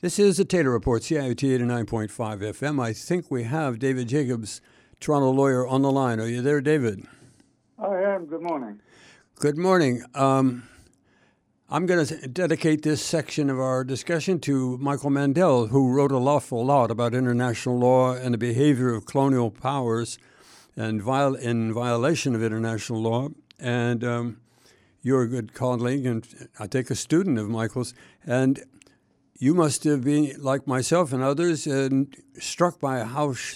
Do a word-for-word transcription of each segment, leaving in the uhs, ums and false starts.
This is the Taylor Report, C I O T eighty-nine point five F M. I think we have David Jacobs, Toronto lawyer, on the line. Are you there, David? I am. Good morning. Good morning. Um, I'm going to dedicate this section of our discussion to Michael Mandel, who wrote an awful lot about international law and the behavior of colonial powers and viol- in violation of international law. And um, you're a good colleague, and I take a student of Michael's. And you must have been, like myself and others, uh, struck by how sh-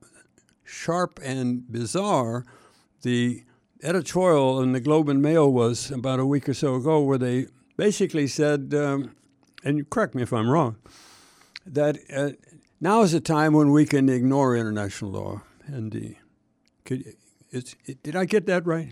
sharp and bizarre the editorial in the Globe and Mail was about a week or so ago, where they basically said, um, and correct me if I'm wrong, that uh, now is a time when we can ignore international law. And the, could, it's, it, did I get that right?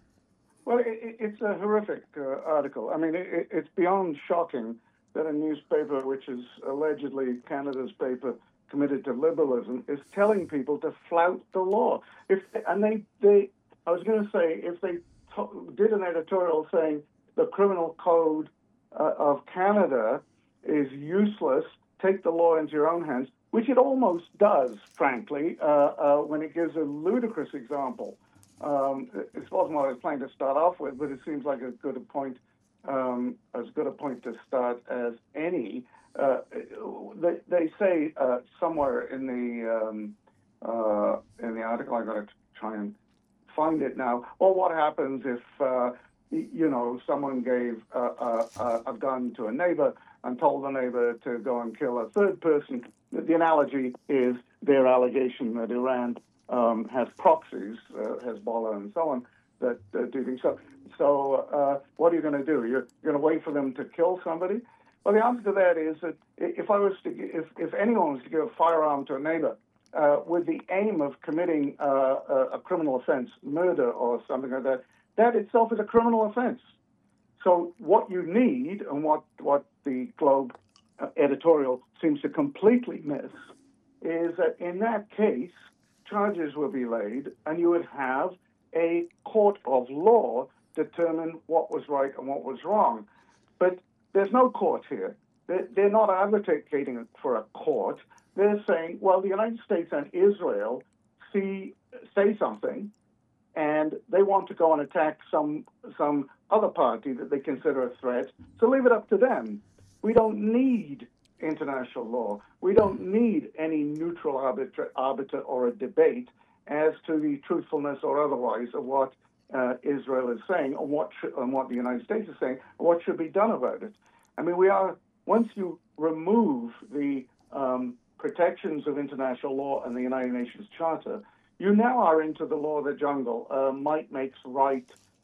Well, it, it's a horrific uh, article. I mean, it, it's beyond shocking that a newspaper, which is allegedly Canada's paper committed to liberalism, is telling people to flout the law. If and they, they I was going to say, if they to- did an editorial saying the criminal code uh, of Canada is useless, take the law into your own hands, which it almost does, frankly, uh, uh, when it gives a ludicrous example. Um, it wasn't what I was planning to start off with, but it seems like as good a point um, as good a point to start as any. Uh, they, they say uh, somewhere in the um, uh, in the article, I got to try and find it now. Or what happens if uh, you know someone gave a, a, a gun to a neighbor and told the neighbor to go and kill a third person? The analogy is their allegation that Iran um, has proxies, uh, Hezbollah and so on, that uh, do things. So, so uh, what are you going to do? You're going to wait for them to kill somebody? Well, the answer to that is that if I was to, if, if anyone was to give a firearm to a neighbor uh, with the aim of committing uh, a, a criminal offense, murder or something like that, that itself is a criminal offense. So what you need, and what, what the Globe uh, editorial seems to completely miss, is that in that case, charges will be laid, and you would have a court of law determine what was right and what was wrong. But there's no court here. They're not advocating for a court. They're saying, well, the United States and Israel see say something, and they want to go and attack some some other party that they consider a threat, so leave it up to them. We don't need international law. We don't need any neutral arbiter, arbiter or a debate as to the truthfulness or otherwise of what uh, Israel is saying, or what should, and what the United States is saying, or what should be done about it. I mean, we are, once you remove the um, protections of international law and the United Nations Charter, you now are into the law of the jungle. Uh, might makes right.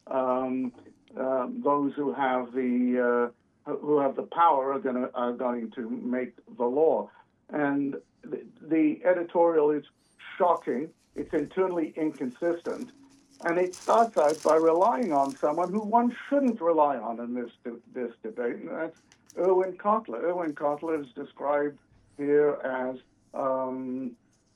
Um, uh, those who have the uh, who have the power are going to are going to make the law, and the, the editorial is shocking. It's internally inconsistent, and it starts out by relying on someone who one shouldn't rely on in this this debate, and that's Irwin Cotler. Irwin Cotler is described here as um,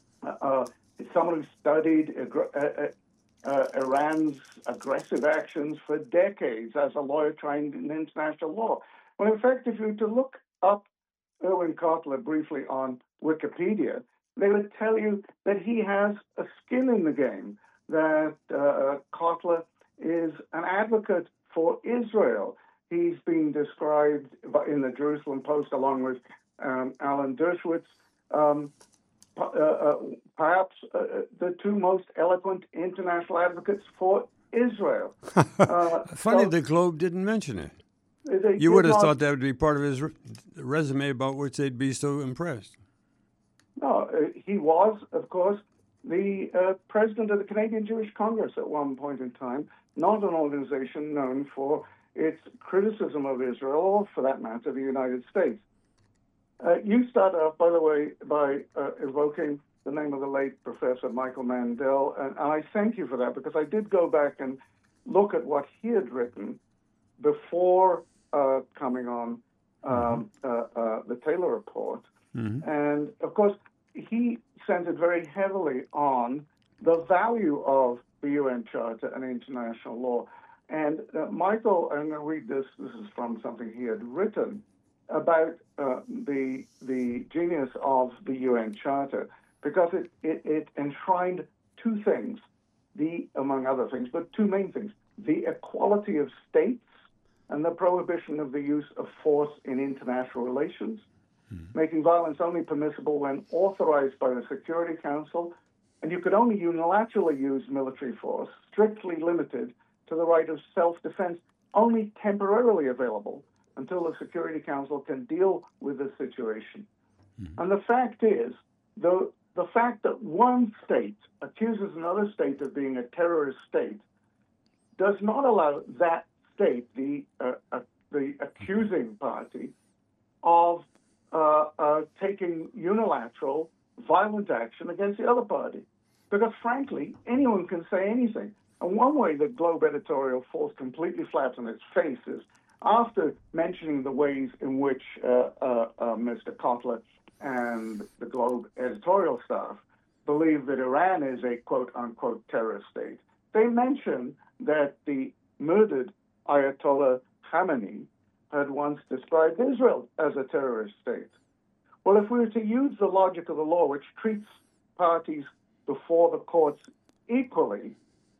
uh, someone who studied uh, uh, Iran's aggressive actions for decades as a lawyer trained in international law. Well, in fact, if you were to look up Irwin Cotler briefly on Wikipedia, they would tell you that he has a skin in the game, that uh, Cotler is an advocate for Israel. He's been described in the Jerusalem Post along with um, Alan Dershowitz, um, uh, uh, perhaps uh, the two most eloquent international advocates for Israel. Uh, Funny so, the Globe didn't mention it. You would have not, thought that would be part of his re- resume about which they'd be so impressed. No, uh, he was, of course, the uh, president of the Canadian Jewish Congress at one point in time, not an organization known for its criticism of Israel, or for that matter, the United States. Uh, you start off, by the way, by uh, evoking the name of the late Professor Michael Mandel, and, and I thank you for that, because I did go back and look at what he had written before uh, coming on um, mm-hmm. uh, uh, the Taylor Report. Mm-hmm. And, of course, he centered very heavily on the value of the U N Charter and international law. And uh, Michael, I'm going to read this. This is from something he had written. about uh, the the genius of the U N Charter because it, it, it enshrined two things, the among other things, but two main things: the equality of states and the prohibition of the use of force in international relations, mm-hmm. making violence only permissible when authorized by the Security Council, and you could only unilaterally use military force, strictly limited to the right of self-defense, only temporarily available until the Security Council can deal with the situation. Mm-hmm. And the fact is, the, the fact that one state accuses another state of being a terrorist state does not allow that state, the uh, uh, the accusing party, of uh, uh, taking unilateral, violent action against the other party. Because, frankly, anyone can say anything. And one way the Globe editorial falls completely flat on its face is after mentioning the ways in which uh, uh, uh, Mister Kotler and the Globe editorial staff believe that Iran is a quote-unquote terrorist state, they mention that the murdered Ayatollah Khamenei had once described Israel as a terrorist state. Well, if we were to use the logic of the law, which treats parties before the courts equally,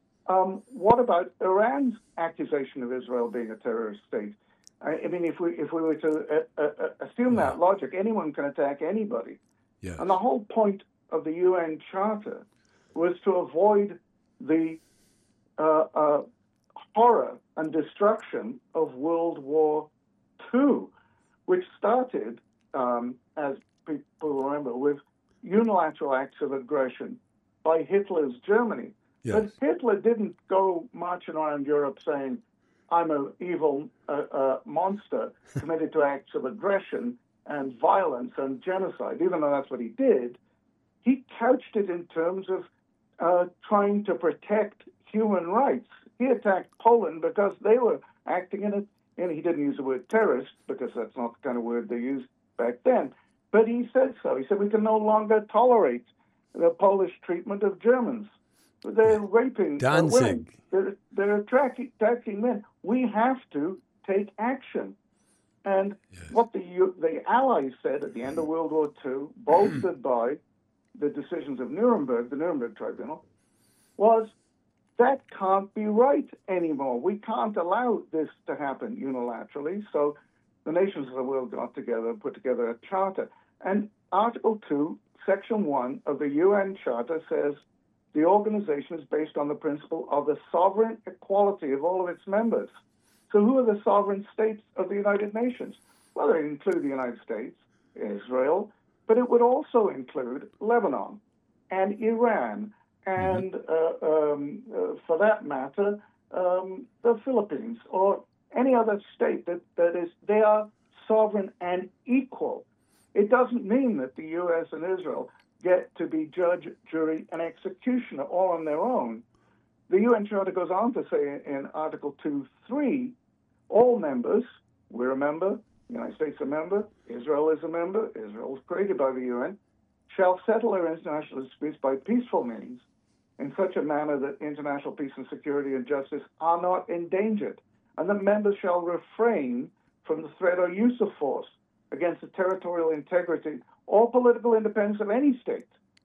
um, what about Iran's accusation of Israel being a terrorist state? I, I mean, if we if we were to uh, uh, assume yeah. that logic, anyone can attack anybody. Yes. And the whole point of the U N Charter was to avoid the uh, uh, horror and destruction of World War Two, which started, um, as people remember, with unilateral acts of aggression by Hitler's Germany. Yes. But Hitler didn't go marching around Europe saying, I'm an evil uh, uh, monster committed to acts of aggression and violence and genocide, even though that's what he did. He couched it in terms of uh, trying to protect human rights. He attacked Poland because they were acting in a, and he didn't use the word terrorist because that's not the kind of word they used back then. But he said so. He said we can no longer tolerate the Polish treatment of Germans. They're raping uh, women. They're, they're attracting, attacking men. We have to take action. And yes. what the the Allies said at the end of World War Two, bolstered by the decisions of Nuremberg, the Nuremberg Tribunal, was that can't be right anymore. We can't allow this to happen unilaterally. So the nations of the world got together and put together a charter. And Article two, Section one of the U N Charter says the organization is based on the principle of the sovereign equality of all of its members. So who are the sovereign states of the United Nations? Well, they include the United States, Israel, but it would also include Lebanon and Iran and, uh, um, uh, for that matter, um, the Philippines or any other state that, that is, they are sovereign and equal. It doesn't mean that the U S and Israel get to be judge, jury, and executioner all on their own. The U N Charter goes on to say in Article two three, all members, we're a member, the United States is a member, Israel is a member, Israel was created by the U N, shall settle their international disputes by peaceful means in such a manner that international peace and security and justice are not endangered, and that members shall refrain from the threat or use of force against the territorial integrity or political independence of any state.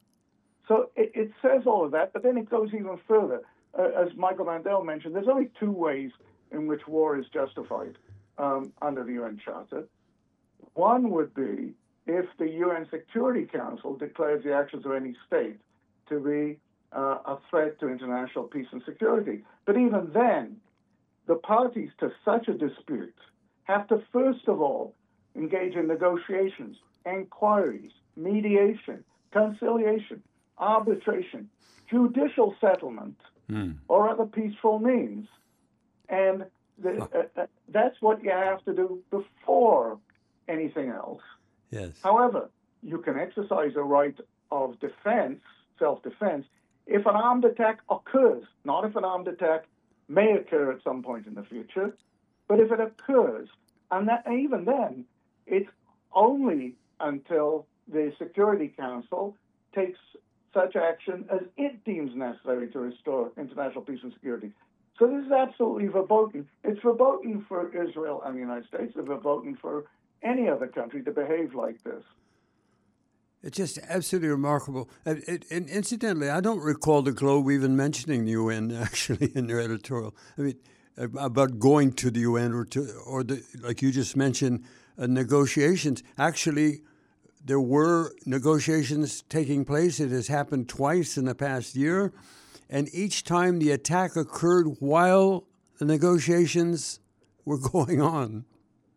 So it, it says all of that, but then it goes even further. Uh, as Michael Mandel mentioned, there's only two ways in which war is justified um, under the U N Charter. One would be if the U N Security Council declares the actions of any state to be uh, a threat to international peace and security. But even then, the parties to such a dispute have to first of all engage in negotiations, inquiries, mediation, conciliation, arbitration, judicial settlement, mm. or other peaceful means. And the, uh, uh, that's what you have to do before anything else. Yes. However, you can exercise a right of defense, self-defense, if an armed attack occurs, not if an armed attack may occur at some point in the future, but if it occurs. And that, even then, it's only until the Security Council takes such action as it deems necessary to restore international peace and security. So this is absolutely verboten. It's verboten for Israel and the United States. It's verboten for any other country to behave like this. It's just absolutely remarkable. And, it, and incidentally, I don't recall the Globe even mentioning the U N actually in their editorial. I mean, about going to the U N or to, or the, like you just mentioned, uh, negotiations. Actually, there were negotiations taking place. It has happened twice in the past year, and each time the attack occurred while the negotiations were going on.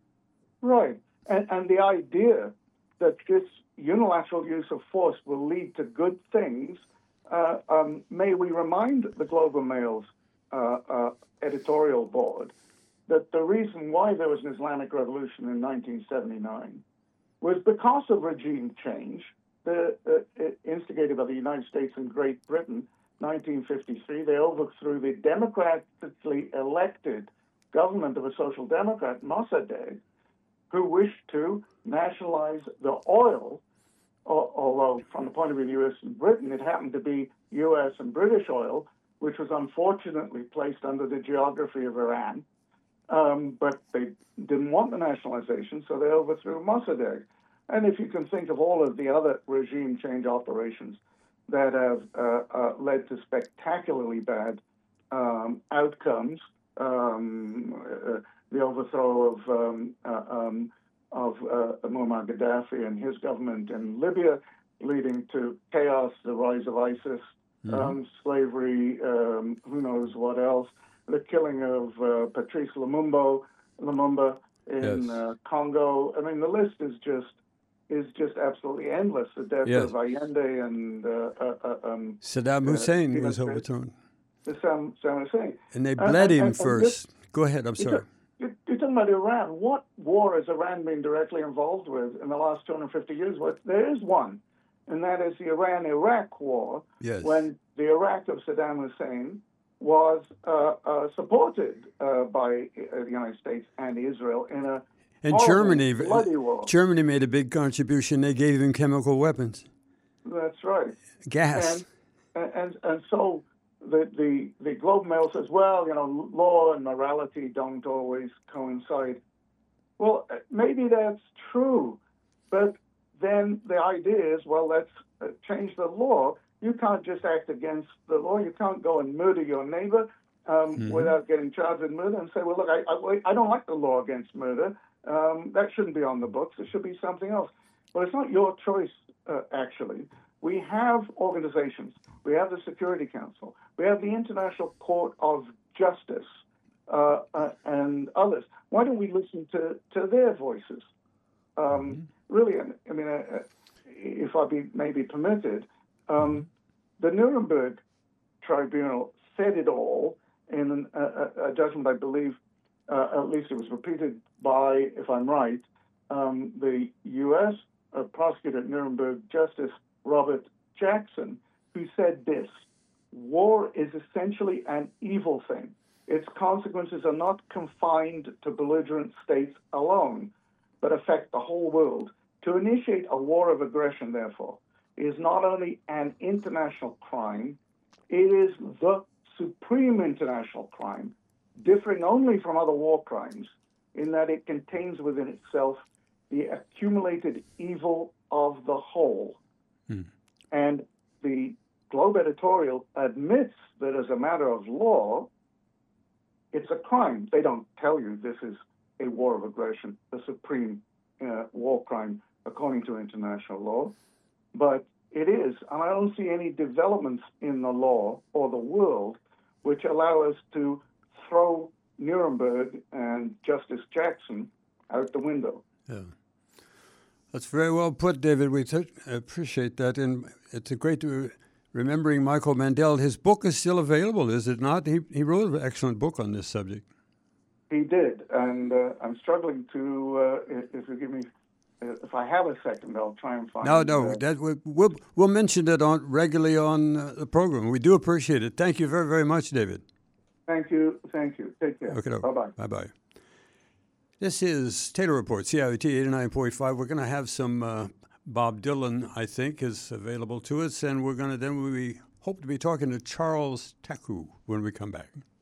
Right, and and the idea that this unilateral use of force will lead to good things. Uh, um, may we remind the Globe and Mail's uh, uh, editorial board that the reason why there was an Islamic revolution in nineteen seventy-nine was because of regime change, the, uh, instigated by the United States and Great Britain, nineteen fifty-three. They overthrew the democratically elected government of a social democrat, Mossadegh, who wished to nationalize the oil, although from the point of view of the U S and Britain, it happened to be U S and British oil, which was unfortunately placed under the geography of Iran. Um, but they didn't want the nationalization, so they overthrew Mossadegh. And if you can think of all of the other regime change operations that have uh, uh, led to spectacularly bad um, outcomes, um, uh, the overthrow of um, uh, um, of uh, Muammar Gaddafi and his government in Libya, leading to chaos, the rise of ISIS, mm-hmm. um, slavery, um, who knows what else, the killing of uh, Patrice Lumumba, Lumumba in yes. uh, Congo. I mean, the list is just is just absolutely endless. The death yes. of Allende and uh, uh, uh, um, Saddam Hussein uh, was overthrown. Saddam, Saddam Hussein. And they bled uh, him and, first. And this, Go ahead. I'm sorry. You're, you're talking about Iran. What war has Iran been directly involved with in the last two hundred fifty years? Well, there is one, and that is the Iran-Iraq war, yes. when the Iraq of Saddam Hussein was uh, uh, supported uh, by uh, the United States and Israel in a and horrible, Germany, bloody war. Germany made a big contribution. They gave him chemical weapons. That's right. Gas. And and and so the the the Globe Mail says, well, you know, law and morality don't always coincide. Well, maybe that's true, but then the idea is, well, let's uh, change the law. You can't just act against the law. You can't go and murder your neighbor um, mm-hmm. without getting charged with murder and say, well, look, I, I, I don't like the law against murder. Um, that shouldn't be on the books. It should be something else. But it's not your choice, uh, actually. We have organizations. We have the Security Council. We have the International Court of Justice uh, uh, and others. Why don't we listen to, to their voices? Um, mm-hmm. Really, I mean, uh, if I be maybe permitted, Um, the Nuremberg Tribunal said it all in a, a, a judgment, I believe, uh, at least it was repeated by, if I'm right, um, the U S uh, prosecutor at Nuremberg, Justice Robert Jackson, who said this: war is essentially an evil thing. Its consequences are not confined to belligerent states alone, but affect the whole world. To initiate a war of aggression, therefore, is not only an international crime, it is the supreme international crime, differing only from other war crimes in that it contains within itself the accumulated evil of the whole. Hmm. And the Globe editorial admits that as a matter of law, it's a crime. They don't tell you this is a war of aggression, the supreme uh, war crime according to international law. But it is, and I don't see any developments in the law or the world which allow us to throw Nuremberg and Justice Jackson out the window. Yeah, that's very well put, David. We t- appreciate that, and it's a great to remembering Michael Mandel. His book is still available, is it not? He he wrote an excellent book on this subject. He did, and uh, I'm struggling to, uh, if you give me. If I have a second, I'll try and find. No, no, uh, that we'll we'll mention that on regularly on uh, the program. We do appreciate it. Thank you very very much, David. Thank you, thank you. Take care. Okay, bye bye. Bye bye. This is Taylor Report, C I O T eighty-nine point five. We're going to have some uh, Bob Dylan, I think, is available to us, and we're going to then we hope to be talking to Charles Taku when we come back.